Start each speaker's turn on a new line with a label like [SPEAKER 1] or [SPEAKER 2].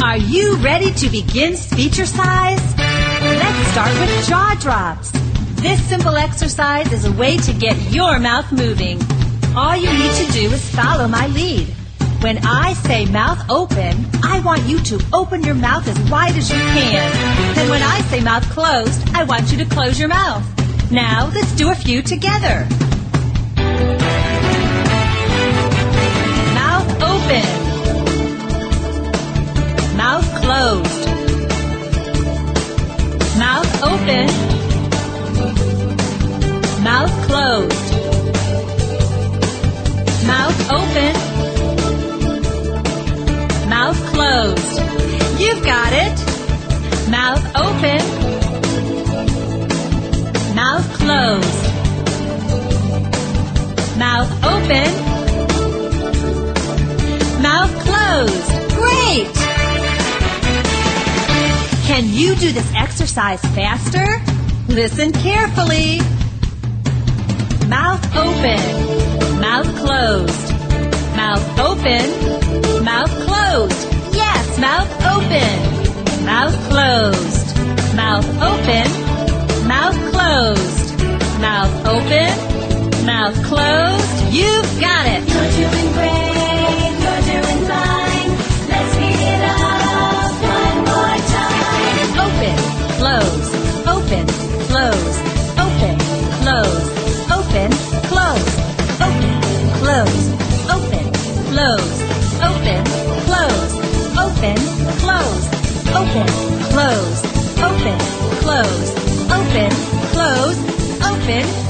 [SPEAKER 1] Are you ready to begin Speechercise? Let's start with jaw drops. This simple exercise is a way to get your mouth moving. All you need to do is follow my lead. When I say mouth open, I want you to open your mouth as wide as you can. And when I say mouth closed, I want you to close your mouth. Now, let's do a few together. Mouth open. Mouth closed. Mouth open. Mouth closed. Mouth open. Mouth closed. You've got it. Mouth open. Mouth closed. Mouth open. Mouth closed. Great! Can you do this exercise faster? Listen carefully. Mouth open. Mouth closed. Mouth open. Mouth closed. Yes, mouth open. Mouth closed. Mouth open. Mouth closed. Mouth open. Mouth closed. You've got it.
[SPEAKER 2] You're doing great. You're doing fine. Let's speed it up one more time.
[SPEAKER 1] Open, close, open, close, open, close, open, close, open, close, open, close, open, close, open, close, open, close, open, close, open, close, open,